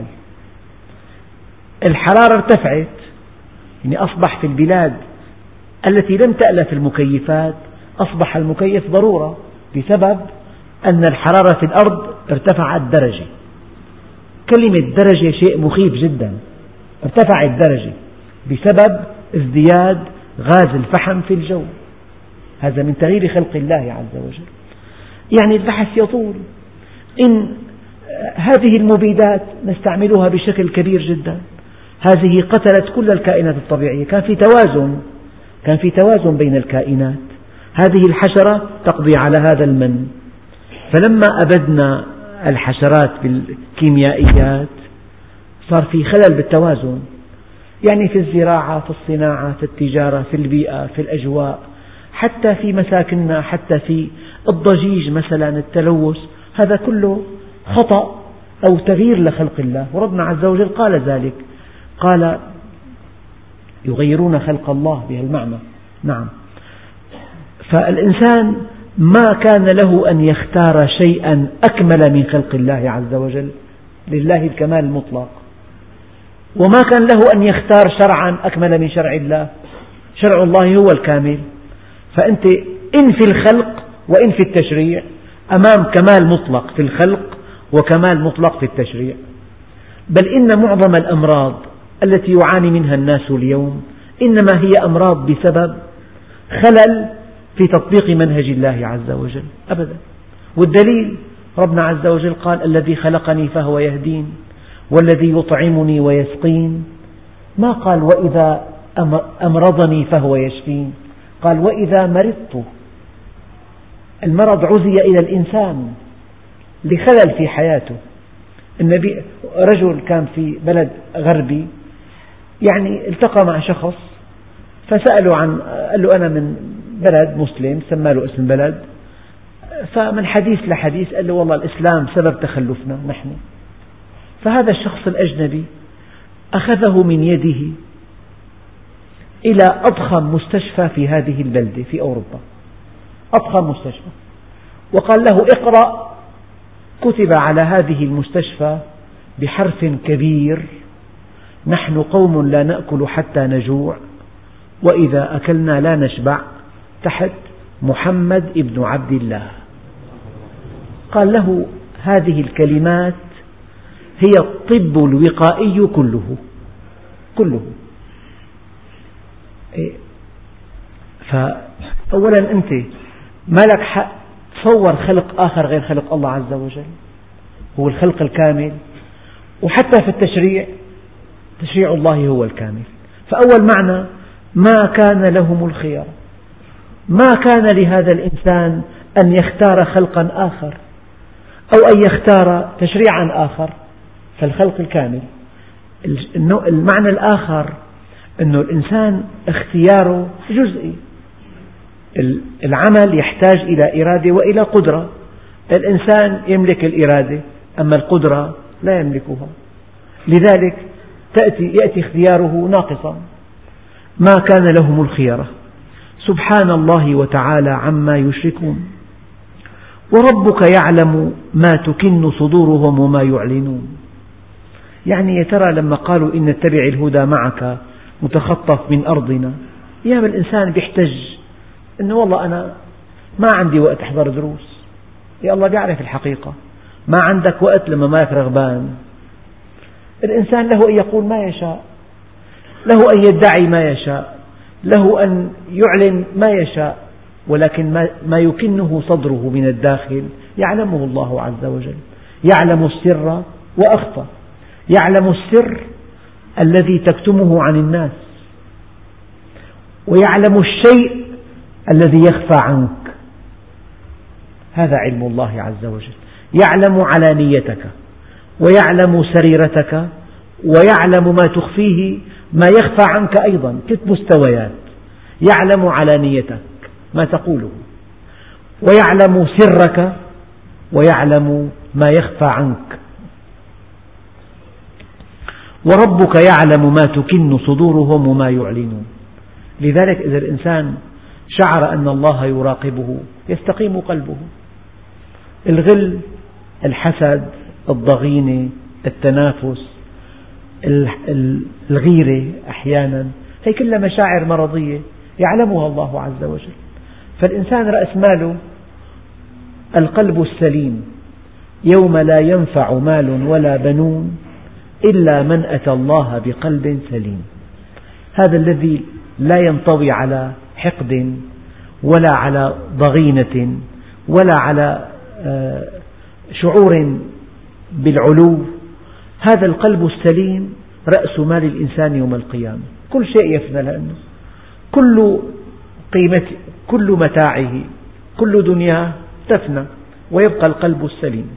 الحرارة ارتفعت، يعني أصبح في البلاد التي لم تألف المكيفات أصبح المكيف ضرورة بسبب أن الحرارة في الأرض ارتفعت درجة. كلمة درجة شيء مخيف جدا، ارتفعت درجة بسبب ازدياد غاز الفحم في الجو، هذا من تغيير خلق الله عز وجل. يعني البحث يطول. إن هذه المبيدات نستعملها بشكل كبير جدا، هذه قتلت كل الكائنات الطبيعية، كان في توازن كان في توازن بين الكائنات. هذه الحشرة تقضي على هذا المن، فلما أبدنا الحشرات بالكيميائيات صار في خلل بالتوازن، يعني في الزراعة في الصناعة في التجارة في البيئة في الأجواء، حتى في مساكننا، حتى في الضجيج مثلا التلوث، هذا كله خطأ أو تغيير لخلق الله، وربنا عز وجل قال ذلك، قال يغيرون خلق الله بهالمعنى. نعم، فالإنسان ما كان له أن يختار شيئا أكمل من خلق الله عز وجل، لله الكمال المطلق، وما كان له أن يختار شرعا أكمل من شرع الله، شرع الله هو الكامل. فأنت إن في الخلق وإن في التشريع أمام كمال مطلق في الخلق وكمال مطلق في التشريع. بل إن معظم الأمراض التي يعاني منها الناس اليوم إنما هي أمراض بسبب خلل في تطبيق منهج الله عز وجل أبدا. والدليل ربنا عز وجل قال الذي خلقني فهو يهدين والذي يطعمني ويسقين، ما قال وإذا أمرضني فهو يشفين، قال وإذا مرضت. المرض عزي إلى الإنسان لخلل في حياته. النبي رجل كان في بلد غربي، يعني التقى مع شخص فسأله عن، قال له أنا من بلد مسلم سمى له اسم بلد، فمن حديث لحديث قال له والله الإسلام سبب تخلفنا نحن. فهذا الشخص الأجنبي أخذه من يده إلى أضخم مستشفى في هذه البلدة في أوروبا، أضخم مستشفى، وقال له اقرأ. كتب على هذه المستشفى بحرف كبير: نحن قوم لا نأكل حتى نجوع، وإذا أكلنا لا نشبع، تحت محمد ابن عبد الله. قال له هذه الكلمات هي الطب الوقائي كله كله. فأولا أنت ما لك حق تصور خلق آخر غير خلق الله عز وجل، هو الخلق الكامل، وحتى في التشريع تشريع الله هو الكامل. فأول معنى ما كان لهم الخيار، ما كان لهذا الإنسان أن يختار خلقا آخر أو أن يختار تشريعا آخر، فالخلق الكامل. المعنى الآخر أن الإنسان اختياره جزئي، العمل يحتاج إلى إرادة وإلى قدرة، الإنسان يملك الإرادة أما القدرة لا يملكها، لذلك تأتي يأتي اختياره ناقصا. ما كان لهم الخيرة سبحان الله وتعالى عما يشركون. وربك يعلم ما تكن صدورهم وما يعلنون. يعني يا ترى لما قالوا إن نتبع الهدى معك متخطف من أرضنا، أيام الإنسان بيحتج إنه والله أنا ما عندي وقت أحضر دروس، يا الله بيعرف الحقيقة، ما عندك وقت لما مالك رغبان. الإنسان له أن يقول ما يشاء، له أن يدعي ما يشاء، له أن يعلن ما يشاء، ولكن ما يكنه صدره من الداخل يعلمه الله عز وجل. يعلم السر وأخفى، يعلم السر الذي تكتمه عن الناس، ويعلم الشيء الذي يخفى عنك. هذا علم الله عز وجل. يعلم علانيتك ويعلم سريرتك ويعلم ما تخفيه ما يخفى عنك أيضا، ثلاث مستويات: يعلم علانيتك ما تقوله، ويعلم سرك، ويعلم ما يخفى عنك. وربك يعلم ما تكن صدورهم وما يعلنون. لذلك إذا الإنسان شعر أن الله يراقبه يستقيم قلبه. الغل، الحسد، الضغينة، التنافس، الغيرة أحيانا، هي كلها مشاعر مرضية يعلمها الله عز وجل. فالإنسان رأس ماله القلب السليم، يوم لا ينفع مال ولا بنون إلا من أتى الله بقلب سليم. هذا الذي لا ينطوي على حقد ولا على ضغينة ولا على شعور بالعلو. هذا القلب السليم رأس مال الإنسان يوم القيامة. كل شيء يفنى، لأنه كل قيمة كل متاعه كل دنياه تفنى، ويبقى القلب السليم.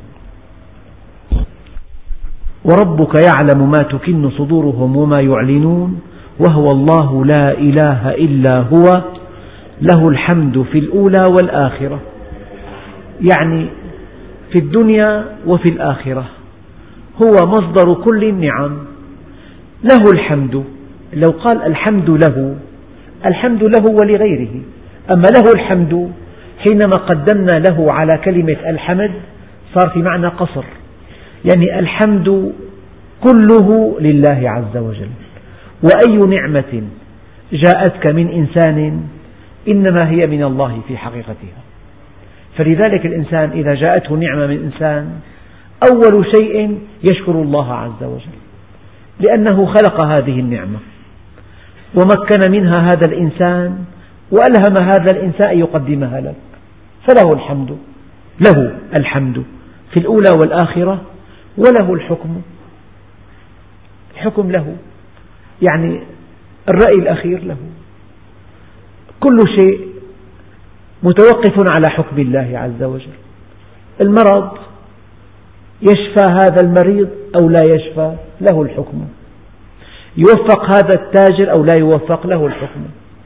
وربك يعلم ما تكن صدورهم وما يعلنون وهو الله لا إله إلا هو له الحمد في الأولى والآخرة. يعني في الدنيا وفي الآخرة هو مصدر كل النعم، له الحمد. لو قال الحمد له، الحمد له ولغيره، أما له الحمد حينما قدمنا له على كلمة الحمد صار في معنى قصر، يعني الحمد كله لله عز وجل. وأي نعمة جاءتك من إنسان إنما هي من الله في حقيقتها. فلذلك الإنسان إذا جاءته نعمة من إنسان أول شيء يشكر الله عز وجل، لأنه خلق هذه النعمة ومكن منها هذا الإنسان وألهم هذا الإنسان أن يقدمها لك، فله الحمد، له الحمد في الأولى والآخرة، وله الحكم. الحكم له، يعني الرأي الأخير له. كل شيء متوقف على حكم الله عز وجل. المرض يشفى هذا المريض أو لا يشفى له الحكم، يوفق هذا التاجر أو لا يوفق له الحكم.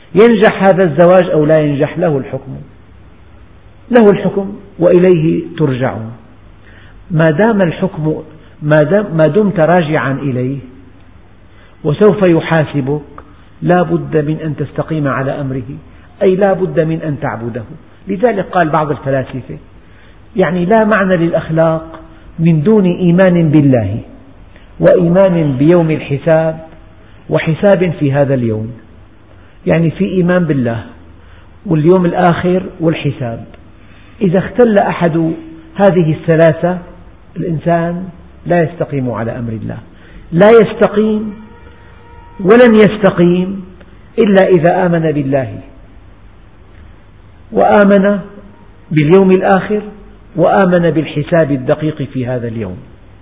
ينجح هذا الزواج أو لا ينجح له الحكم، له الحكم وإليه ترجعون. ما دام الحكم ما دمت راجعا إليه وسوف يحاسبك، لا بد من أن تستقيم على أمره، أي لا بد من أن تعبده. لذلك قال بعض الفلاسفة يعني لا معنى للأخلاق من دون إيمان بالله وإيمان بيوم الحساب وحساب في هذا اليوم. يعني في إيمان بالله واليوم الآخر والحساب. إذا اختل أحد هذه الثلاثة الإنسان لا يستقيم على أمر الله، لا يستقيم ولن يستقيم إلا إذا آمن بالله وآمن باليوم الآخر وآمن بالحساب الدقيق في هذا اليوم.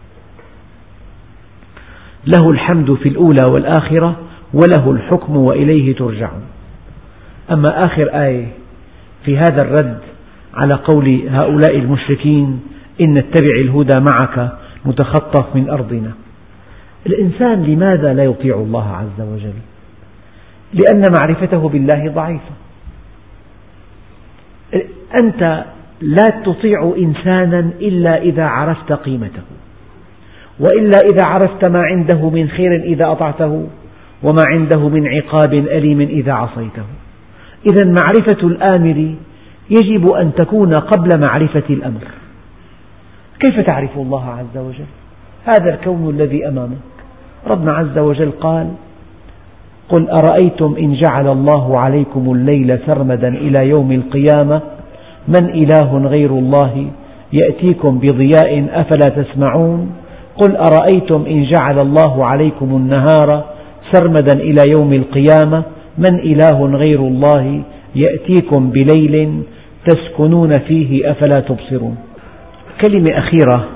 له الحمد في الأولى والآخرة وله الحكم وإليه ترجعون. أما آخر آية في هذا الرد على قول هؤلاء المشركين إن نتبع الهدى معك نتخطف من أرضنا، الإنسان لماذا لا يطيع الله عز وجل؟ لأن معرفته بالله ضعيفة. أنت لا تطيع إنسانا إلا إذا عرفت قيمته، وإلا إذا عرفت ما عنده من خير إذا أطعته وما عنده من عقاب أليم إذا عصيته. إذا معرفة الآمر يجب أن تكون قبل معرفة الأمر. كيف تعرف الله عز وجل؟ هذا الكون الذي أمامك. ربنا عز وجل قال: قل أرأيتم إن جعل الله عليكم الليل سرمدا إلى يوم القيامة من إله غير الله يأتيكم بضياء أفلا تسمعون. قل أرأيتم إن جعل الله عليكم النهار سرمدا إلى يوم القيامة من إله غير الله يأتيكم بليل تسكنون فيه أفلا تبصرون. كلمة أخيرة،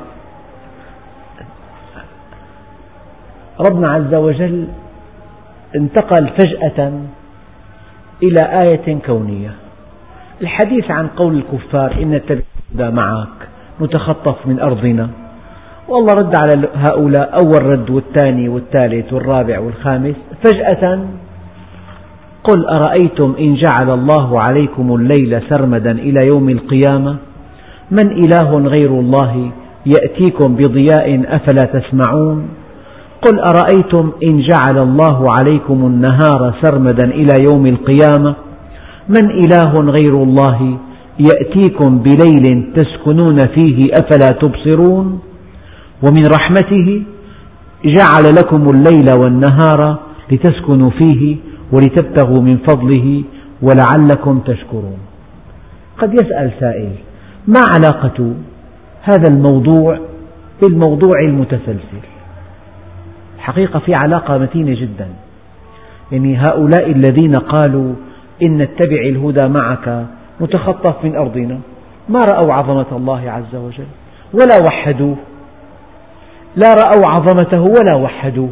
ربنا عز وجل انتقل فجأة إلى آية كونية. الحديث عن قول الكفار إن نتبع الهدى معك نتخطف من أرضنا، والله رد على هؤلاء أول رد والثاني والثالث والرابع والخامس. فجأة قل أرأيتم إن جعل الله عليكم الليل سرمدا إلى يوم القيامة من إله غير الله يأتيكم بضياء أفلا تسمعون. قل أرأيتم إن جعل الله عليكم النهار سرمدا إلى يوم القيامة من إله غير الله يأتيكم بليل تسكنون فيه أفلا تبصرون. ومن رحمته جعل لكم الليل والنهار لتسكنوا فيه ولتبتغوا من فضله ولعلكم تشكرون. قد يسأل سائل: ما علاقة هذا الموضوع بالموضوع المتسلسل؟ حقيقة في علاقة متينة جدا. يعني هؤلاء الذين قالوا إن نتبع الهدى معك نتخطف من أرضنا ما رأوا عظمة الله عز وجل ولا وحدوه، لا رأوا عظمته ولا وحدوه.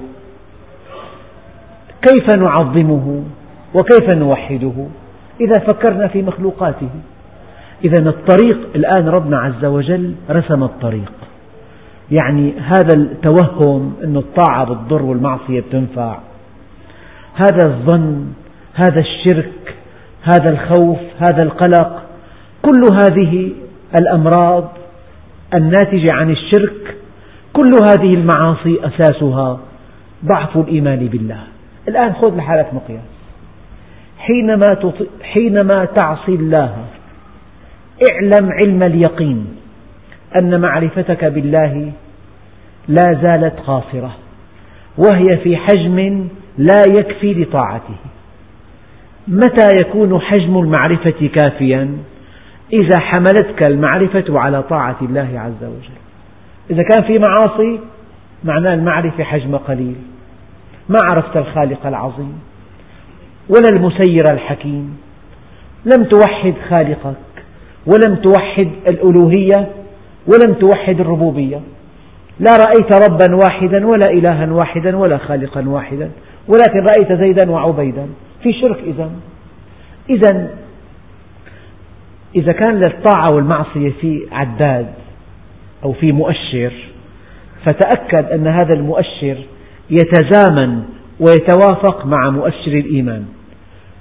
كيف نعظمه وكيف نوحده إذا فكرنا في مخلوقاته؟ إذا الطريق الآن ربنا عز وجل رسم الطريق. يعني هذا التوهم أن الطاعة بتضر والمعصية بتنفع، هذا الظن، هذا الشرك، هذا الخوف، هذا القلق، كل هذه الأمراض الناتجة عن الشرك، كل هذه المعاصي أساسها ضعف الإيمان بالله. الآن خذ لحالك مقياس. حينما, حينما تعصي الله اعلم علم اليقين أن معرفتك بالله لا زالت قاصرة، وهي في حجم لا يكفي لطاعته. متى يكون حجم المعرفة كافيا؟ إذا حملتك المعرفة على طاعة الله عز وجل. إذا كان في معاصي معناه المعرفة حجم قليل، ما عرفت الخالق العظيم ولا المسير الحكيم، لم توحد خالقك ولم توحد الألوهية ولم توحد الربوبية، لا رأيت ربا واحدا ولا إلها واحدا ولا خالقا واحدا، ولكن رأيت زيدا وعبيدا، في شرك. إذن إذن إذا كان للطاعة والمعصية في عداد أو في مؤشر، فتأكد أن هذا المؤشر يتزامن ويتوافق مع مؤشر الإيمان.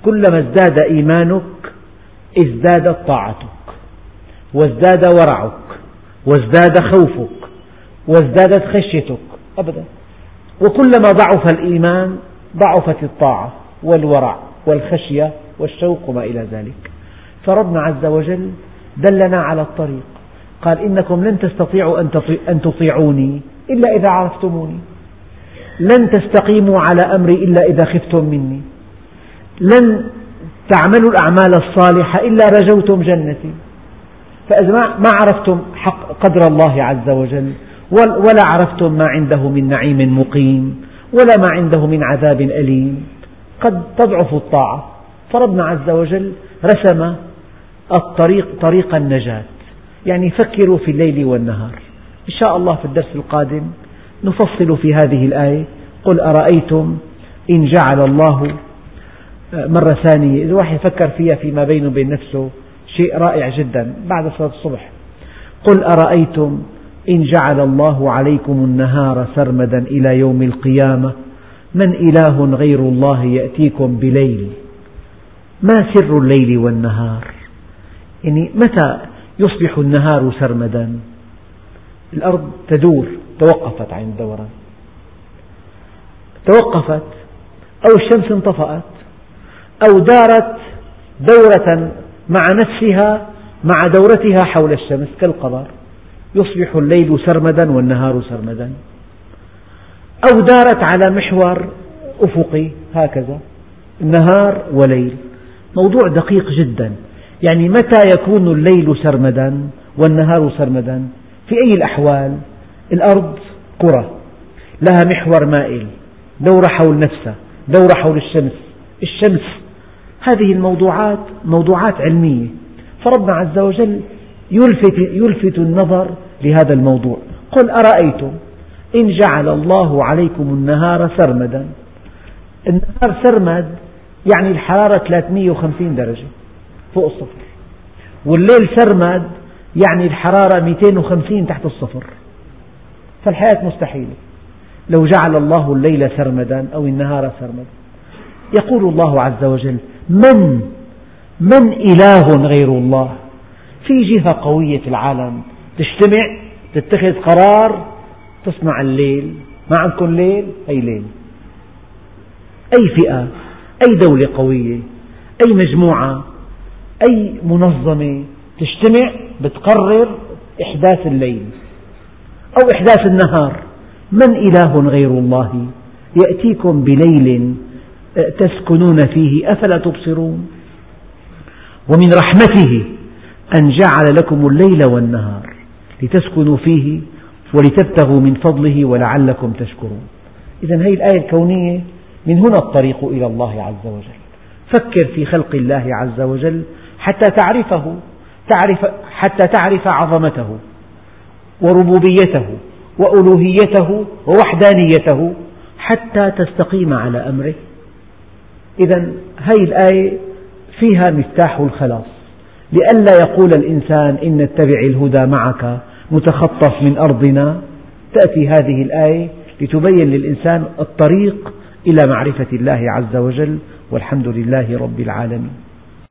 كلما ازداد إيمانك ازدادت طاعتك، وازداد ورعك، وازداد خوفك، وازدادت خشيتك أبدا. وكلما ضعف الإيمان ضعفت الطاعة والورع والخشية والشوق وما إلى ذلك. فربنا عز وجل دلنا على الطريق، قال إنكم لن تستطيعوا أن تطيعوني إلا إذا عرفتموني، لن تستقيموا على أمري إلا إذا خفتم مني، لن تعملوا الأعمال الصالحة إلا رجوتم جنتي. فإذا ما عرفتم حق قدر الله عز وجل، ولا عرفتم ما عنده من نعيم مقيم، ولا ما عنده من عذاب أليم، قد تضعف الطاعة. فربنا عز وجل رسم الطريق طريق النجاة، يعني فكروا في الليل والنهار. إن شاء الله في الدرس القادم نفصل في هذه الآية. قل أرأيتم إن جعل الله مرة ثانية، إذا واحد يفكر فيها فيما بينه وبين نفسه شيء رائع جدا بعد صلاة الصبح. قل أرأيتم إن جعل الله عليكم النهار سرمدا إلى يوم القيامة من إله غير الله يأتيكم بليل، ما سر الليل والنهار؟ يعني متى يصبح النهار سرمدا؟ الأرض تدور، توقفت عن الدوران، توقفت، أو الشمس انطفأت، أو دارت دورة مع نفسها مع دورتها حول الشمس كالقمر، يصبح الليل سرمدا والنهار سرمدا، أو دارت على محور أفقي هكذا نهار وليل. موضوع دقيق جدا، يعني متى يكون الليل سرمدا والنهار سرمدا؟ في أي الأحوال؟ الأرض كرة لها محور مائل، دورة حول نفسها، دورة حول الشمس، الشمس، هذه الموضوعات موضوعات علمية. فربنا عز وجل يلفت, يلفت النظر لهذا الموضوع. قل أرأيتم إن جعل الله عليكم النهار سرمدا. النهار سرمد يعني الحرارة ثلاثمئة وخمسين درجة فوق الصفر، والليل سرمد يعني الحرارة مئتين وخمسين تحت الصفر. فالحياة مستحيلة لو جعل الله الليل سرمدا أو النهار سرمدا. يقول الله عز وجل من من إله غير الله؟ في جهة قوية في العالم تجتمع تتخذ قرار تصنع الليل، ما عندكم ليل، أي ليل، أي فئة، أي دولة قوية، أي مجموعة، أي منظمة تجتمع بتقرر إحداث الليل أو إحداث النهار. من إله غير الله يأتيكم بليل تسكنون فيه أفلا تبصرون. ومن رحمته أن جعل لكم الليل والنهار لتسكنوا فيه ولتبتغوا من فضله ولعلكم تشكرون. إذن هذه الآية الكونية من هنا الطريق إلى الله عز وجل. فكر في خلق الله عز وجل حتى تعرفه، تعرف حتى تعرف عظمته وربوبيته وألوهيته ووحدانيته حتى تستقيم على أمره. إذن هذه الآية فيها مفتاح الخلاص، لئلا يقول الإنسان إن نتبع الهدى معك متخطف من أرضنا. تأتي هذه الآية لتبين للإنسان الطريق إلى معرفة الله عز وجل، والحمد لله رب العالمين.